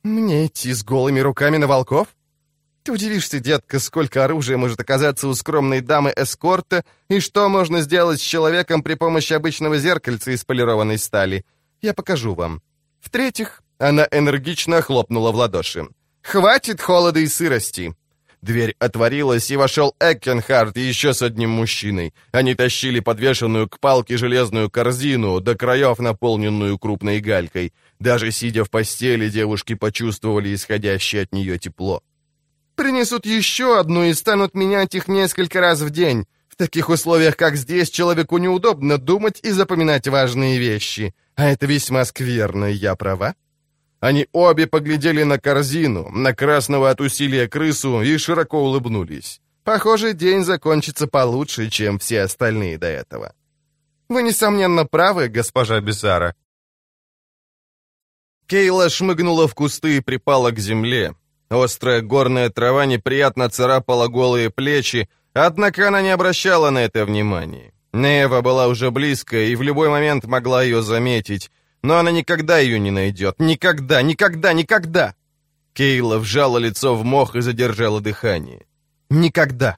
Мне идти с голыми руками на волков? Ты удивишься, детка, сколько оружия может оказаться у скромной дамы эскорта и что можно сделать с человеком при помощи обычного зеркальца из полированной стали. Я покажу вам. В-третьих, она энергично хлопнула в ладоши. «Хватит холода и сырости!» Дверь отворилась, и вошел Эккенхард еще с одним мужчиной. Они тащили подвешенную к палке железную корзину, до краев наполненную крупной галькой. Даже сидя в постели, девушки почувствовали исходящее от нее тепло. «Принесут еще одну и станут менять их несколько раз в день. В таких условиях, как здесь, человеку неудобно думать и запоминать важные вещи. А это весьма скверно, я права?» Они обе поглядели на корзину, на красного от усилия крысу и широко улыбнулись. Похоже, день закончится получше, чем все остальные до этого. «Вы, несомненно, правы, госпожа Бесара». Кейла шмыгнула в кусты и припала к земле. Острая горная трава неприятно царапала голые плечи, однако она не обращала на это внимания. Нева была уже близко и в любой момент могла ее заметить, но она никогда ее не найдет. Никогда, никогда, никогда! Кейла вжала лицо в мох и задержала дыхание. Никогда!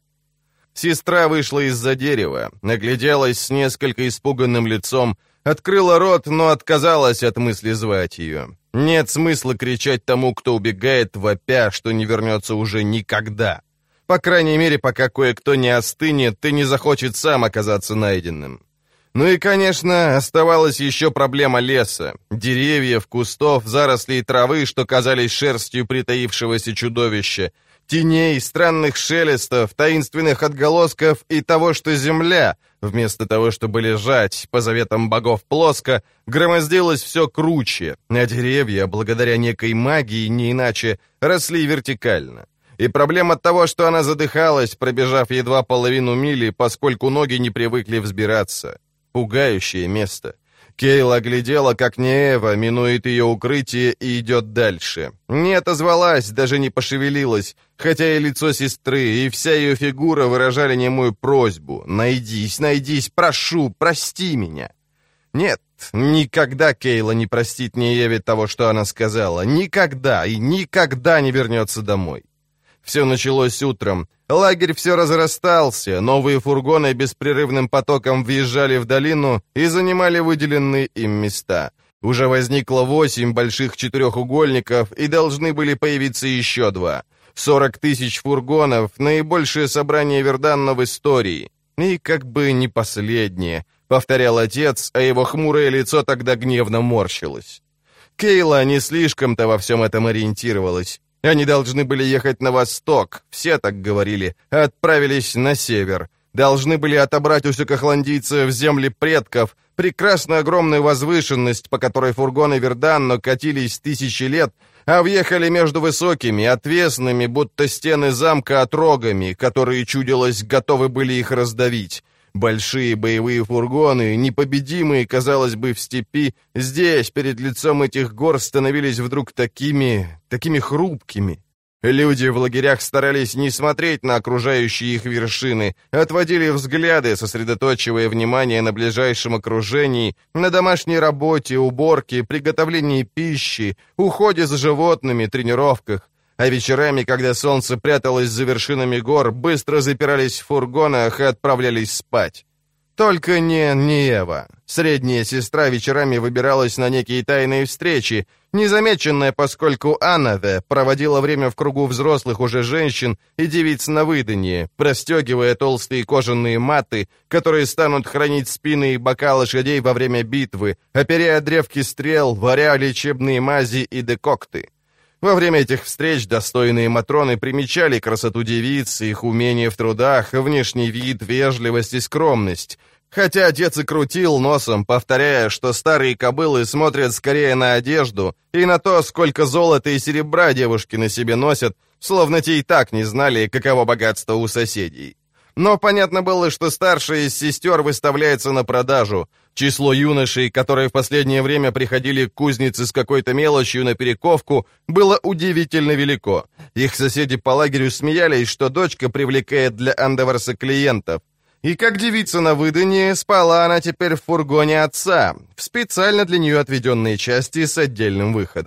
Сестра вышла из-за дерева, нагляделась с несколько испуганным лицом, открыла рот, но отказалась от мысли звать ее. Нет смысла кричать тому, кто убегает, вопя, что не вернется уже никогда. По крайней мере, пока кое-кто не остынет и не захочет сам оказаться найденным. Ну и, конечно, оставалась еще проблема леса, деревьев, кустов, зарослей травы, что казались шерстью притаившегося чудовища, теней, странных шелестов, таинственных отголосков и того, что земля, вместо того, чтобы лежать, по заветам богов плоско, громоздилась все круче, а деревья, благодаря некой магии, не иначе, росли вертикально. И проблема того, что она задыхалась, пробежав едва половину мили, поскольку ноги не привыкли взбираться. Пугающее место. Кейла глядела, как Неева минует ее укрытие и идет дальше. Не отозвалась, даже не пошевелилась, хотя и лицо сестры, и вся ее фигура выражали немую просьбу. «Найдись, найдись, прошу, прости меня!» Нет, никогда Кейла не простит Нееве того, что она сказала. Никогда и никогда не вернется домой. Все началось утром. Лагерь все разрастался, новые фургоны беспрерывным потоком въезжали в долину и занимали выделенные им места. Уже возникло 8 больших четырехугольников, и должны были появиться еще 2. 40 тысяч фургонов, наибольшее собрание Верданна в истории. И как бы не последнее, повторял отец, а его хмурое лицо тогда гневно морщилось. Кейла не слишком-то во всем этом ориентировалась. Они должны были ехать на восток, все так говорили, а отправились на север. Должны были отобрать у сюкохландийцев земли предков, прекрасно огромную возвышенность, по которой фургоны Верданно катились тысячи лет, а въехали между высокими, отвесными, будто стены замка отрогами, которые, чудилось, готовы были их раздавить. Большие боевые фургоны, непобедимые, казалось бы, в степи, здесь, перед лицом этих гор, становились вдруг такими хрупкими. Люди в лагерях старались не смотреть на окружающие их вершины, отводили взгляды, сосредоточивая внимание на ближайшем окружении, на домашней работе, уборке, приготовлении пищи, уходе за животными, тренировках. А вечерами, когда солнце пряталось за вершинами гор, быстро запирались в фургонах и отправлялись спать. Только не Неева. Средняя сестра вечерами выбиралась на некие тайные встречи, незамеченная, поскольку Аннаве проводила время в кругу взрослых уже женщин и девиц на выданье, простегивая толстые кожаные маты, которые станут хранить спины и бока лошадей во время битвы, оперяя древки стрел, варя лечебные мази и декокты. Во время этих встреч достойные матроны примечали красоту девиц, их умение в трудах, внешний вид, вежливость и скромность. Хотя отец и крутил носом, повторяя, что старые кобылы смотрят скорее на одежду и на то, сколько золота и серебра девушки на себе носят, словно те и так не знали, каково богатство у соседей. Но понятно было, что старшая из сестер выставляется на продажу. Число юношей, которые в последнее время приходили к кузнице с какой-то мелочью на перековку, было удивительно велико. Их соседи по лагерю смеялись, что дочка привлекает для Андеварса клиентов. И как девица на выданье, спала она теперь в фургоне отца, в специально для нее отведенной части с отдельным выходом.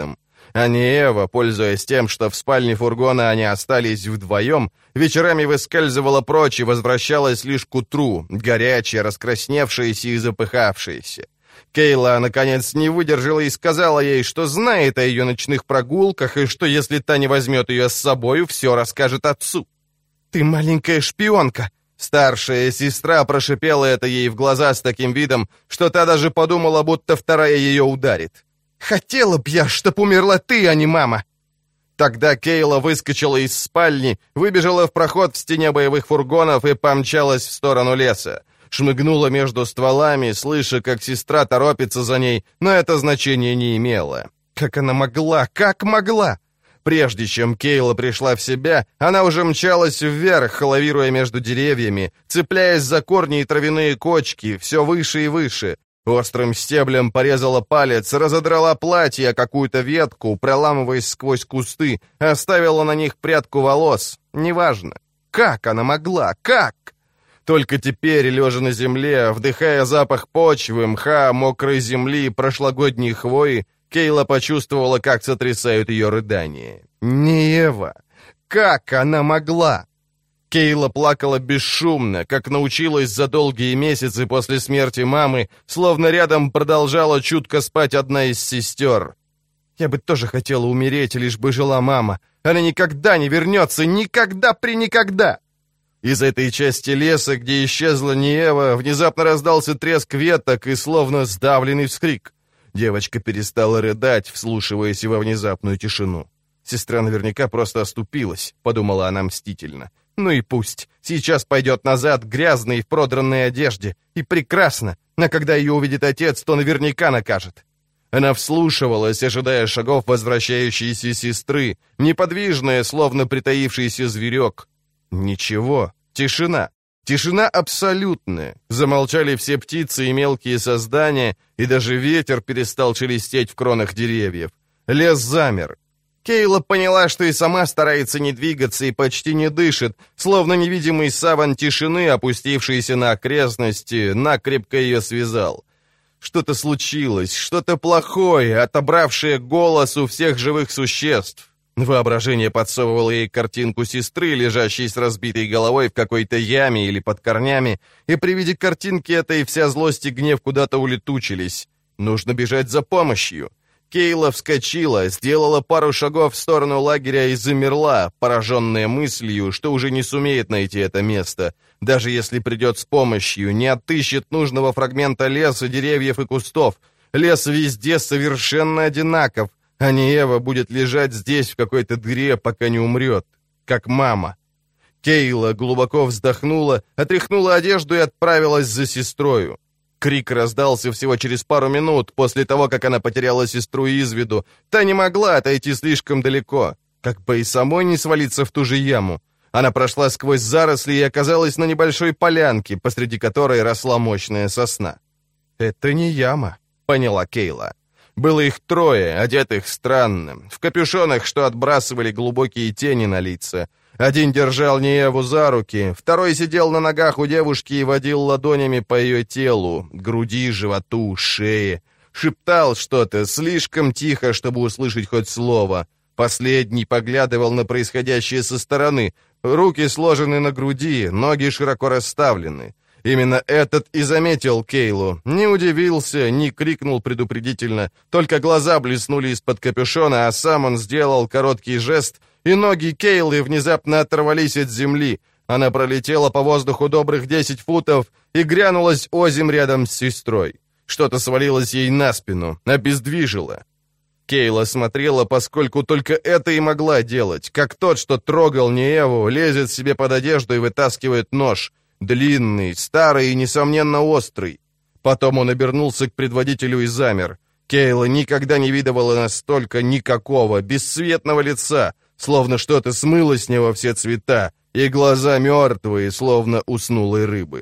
А Неева, пользуясь тем, что в спальне фургона они остались вдвоем, вечерами выскальзывала прочь и возвращалась лишь к утру, горячая, раскрасневшаяся и запыхавшаяся. Кейла, наконец, не выдержала и сказала ей, что знает о ее ночных прогулках и что, если та не возьмет ее с собою, все расскажет отцу. «Ты маленькая шпионка!» Старшая сестра прошипела это ей в глаза с таким видом, что та даже подумала, будто вторая ее ударит. «Хотела б я, чтоб умерла ты, а не мама!» Тогда Кейла выскочила из спальни, выбежала в проход в стене боевых фургонов и помчалась в сторону леса. Шмыгнула между стволами, слыша, как сестра торопится за ней, но это значения не имело. Как она могла? Как могла? Прежде чем Кейла пришла в себя, она уже мчалась вверх, лавируя между деревьями, цепляясь за корни и травяные кочки, все выше и выше. Острым стеблем порезала палец, разодрала платье о какую-то ветку, проламываясь сквозь кусты, оставила на них прядку волос. Неважно. Как она могла? Как? Только теперь, лежа на земле, вдыхая запах почвы, мха, мокрой земли, прошлогодней хвои, Кейла почувствовала, как сотрясают ее рыдания. Неева! Как она могла? Кейла плакала бесшумно, как научилась за долгие месяцы после смерти мамы, словно рядом продолжала чутко спать одна из сестер. «Я бы тоже хотела умереть, лишь бы жила мама. Она никогда не вернется, никогда-преникогда!» Из этой части леса, где исчезла Неева, внезапно раздался треск веток и словно сдавленный вскрик. Девочка перестала рыдать, вслушиваясь во внезапную тишину. «Сестра наверняка просто оступилась», — подумала она мстительно. «Ну и пусть. Сейчас пойдет назад, грязной, в продранной одежде. И прекрасно. Но когда ее увидит отец, то наверняка накажет». Она вслушивалась, ожидая шагов возвращающейся сестры, неподвижная, словно притаившийся зверек. Ничего. Тишина. Тишина абсолютная. Замолчали все птицы и мелкие создания, и даже ветер перестал шелестеть в кронах деревьев. Лес замер. Кейла поняла, что и сама старается не двигаться и почти не дышит, словно невидимый саван тишины, опустившийся на окрестности, накрепко ее связал. Что-то случилось, что-то плохое, отобравшее голос у всех живых существ. Воображение подсовывало ей картинку сестры, лежащей с разбитой головой в какой-то яме или под корнями, и при виде картинки этой вся злость и гнев куда-то улетучились. Нужно бежать за помощью. Кейла вскочила, сделала пару шагов в сторону лагеря и замерла, пораженная мыслью, что уже не сумеет найти это место. Даже если придет с помощью, не отыщет нужного фрагмента леса, деревьев и кустов. Лес везде совершенно одинаков, а Неева будет лежать здесь в какой-то дыре, пока не умрет, как мама. Кейла глубоко вздохнула, отряхнула одежду и отправилась за сестрою. Крик раздался всего через пару минут после того, как она потеряла сестру из виду. Та не могла отойти слишком далеко, как бы и самой не свалиться в ту же яму. Она прошла сквозь заросли и оказалась на небольшой полянке, посреди которой росла мощная сосна. «Это не яма», — поняла Кейла. Было их трое, одетых странно, в капюшонах, что отбрасывали глубокие тени на лица. Один держал Нееву за руки, второй сидел на ногах у девушки и водил ладонями по ее телу, груди, животу, шее. Шептал что-то, слишком тихо, чтобы услышать хоть слово. Последний поглядывал на происходящее со стороны. Руки сложены на груди, ноги широко расставлены. Именно этот и заметил Кейлу. Не удивился, не крикнул предупредительно. Только глаза блеснули из-под капюшона, а сам он сделал короткий жест, и ноги Кейлы внезапно оторвались от земли. Она пролетела по воздуху добрых 10 футов и грянулась озимь рядом с сестрой. Что-то свалилось ей на спину, обездвижило. Кейла смотрела, поскольку только это и могла делать, как тот, что трогал Нееву, лезет себе под одежду и вытаскивает нож. Длинный, старый и, несомненно, острый. Потом он обернулся к предводителю и замер. Кейла никогда не видывала настолько никакого, бесцветного лица, словно что-то смыло с него все цвета, и глаза мертвые, словно уснулой рыбы.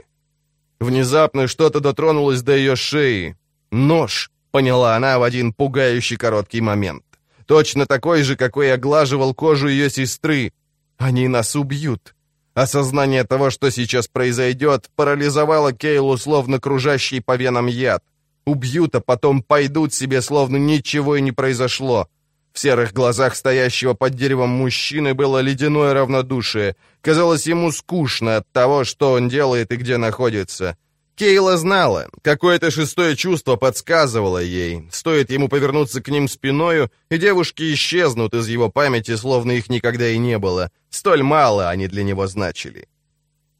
Внезапно что-то дотронулось до ее шеи. «Нож», — поняла она в один пугающий короткий момент. Точно такой же, какой оглаживал кожу ее сестры. «Они нас убьют». Осознание того, что сейчас произойдет, парализовало Кейлу, словно кружащий по венам яд. Убьют, а потом пойдут себе, словно ничего и не произошло. В серых глазах стоящего под деревом мужчины было ледяное равнодушие. Казалось, ему скучно от того, что он делает и где находится. Кейла знала, какое-то шестое чувство подсказывало ей. Стоит ему повернуться к ним спиною, и девушки исчезнут из его памяти, словно их никогда и не было. Столь мало они для него значили.